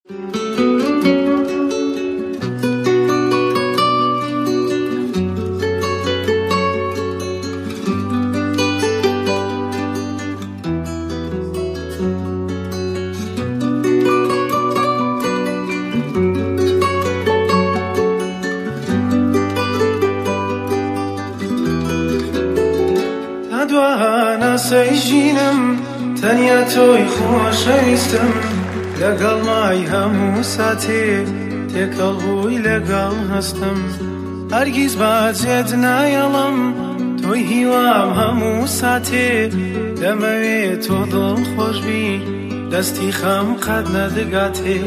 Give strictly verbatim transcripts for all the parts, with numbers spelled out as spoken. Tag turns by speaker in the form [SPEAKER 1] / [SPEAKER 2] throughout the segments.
[SPEAKER 1] سەیژینم تەنیا تۆی خۆشەویستم لەگەڵ مای هەموو ساتێ تێکەڵ بووی لەگەڵ هەستم هەرگیز باجێت نایەڵم تۆی هیوام هەموو ساتێ دەمەوێت تۆ دڵم خۆشبی دەستی خەم قەت نەدەگاتێ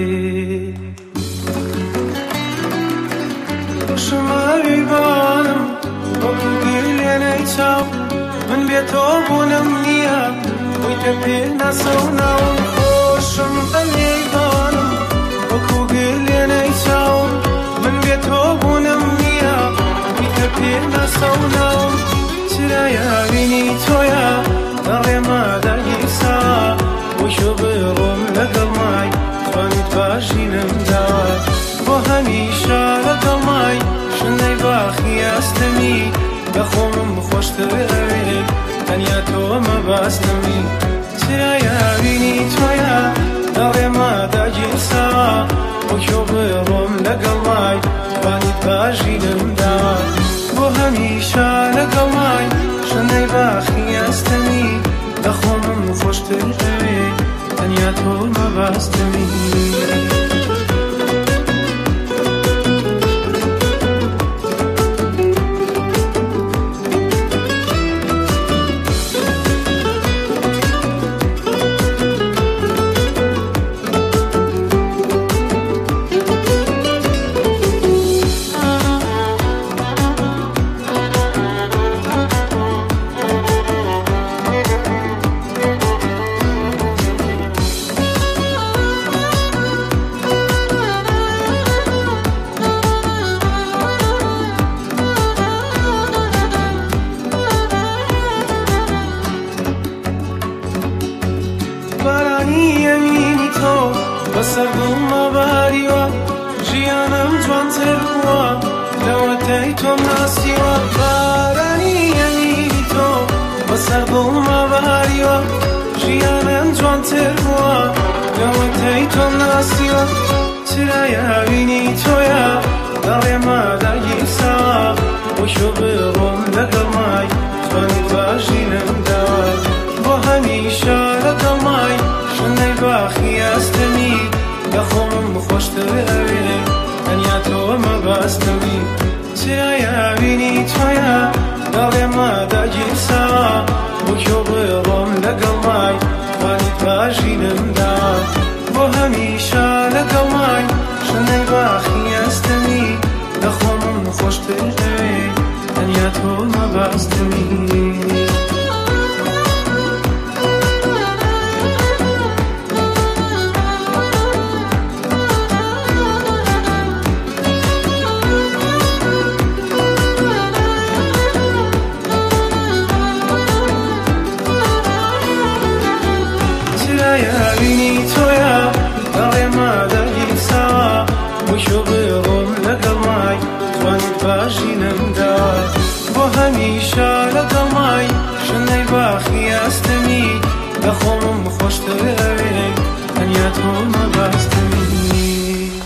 [SPEAKER 1] شماوی بانم وەکو گیلێنەی چاو من بێ تۆ بوونم نییە بوویتە پێ ناسەوناوم خۆشم بەلێیبانم وەکو گلێنەی چاوم من بێ تۆ بوونم نییە بوویتە پێ ناسەوناوم چرا یاوینی تۆیە دەڕێمە دەگیرسا وشو بڕۆم لەگەڵ مای توانیت باشینم داوە بۆ هەمیشە لەگەڵ مای شنەی باخی ئەستەمی بەخۆمم خۆشتر ئەوێ تەنیا تۆ مەباستەمی چرا یاوینی تۆیە دەڕێمە داگیرساوە وەکێو بڕۆم لەگەڵ مای توانیت باشینم داوە بۆ هەمیشە لەگەڵ مای شنەی باخی ئەستەمی بەخۆمم خۆشتر ئەوێ تەنیا تۆ مەباستەمی بەسەر دڵمە باریوە ژیانم جوانتر بووە لەوەتەی تۆم ناسیوە بارانی یەمینی تۆ بەسەر دڵمە باریوە ژیانم جوانتر بووە لەوەتەی تۆم ناسیوە چرا یاوینی تۆیە دەڕێمە داگیرساوە وشو بڕۆم لەگەڵ مای توانیت باشینم داوە بۆ هەمیشە لەگەڵ مای شنەی باخی ئەستەمی بەخۆمم خۆشتر ئەوێ تەنیا تۆ مەباستەمی چرا یاوینی تۆیە دەڕێمە داگیرساوە وەکێو بڕۆم لەگەڵ مای توانیت باشینم داوە بۆ هەمیشە لەگەڵ مای شنەی باخی ئەستەمی بەخۆمم خۆشتر ئەوێ تەنیا تۆ مەباستەمی یاوینی تۆیە دەڕێمە دەگیرساوە وشو بڕۆم لەگەڵ مای توانیت باشینم داوە بۆ هەمیشە لەگەڵ مای شنەی باخی ئەستەمی بەخۆمم خۆشتر ئەوێ تەنیا تۆ مەباستەمی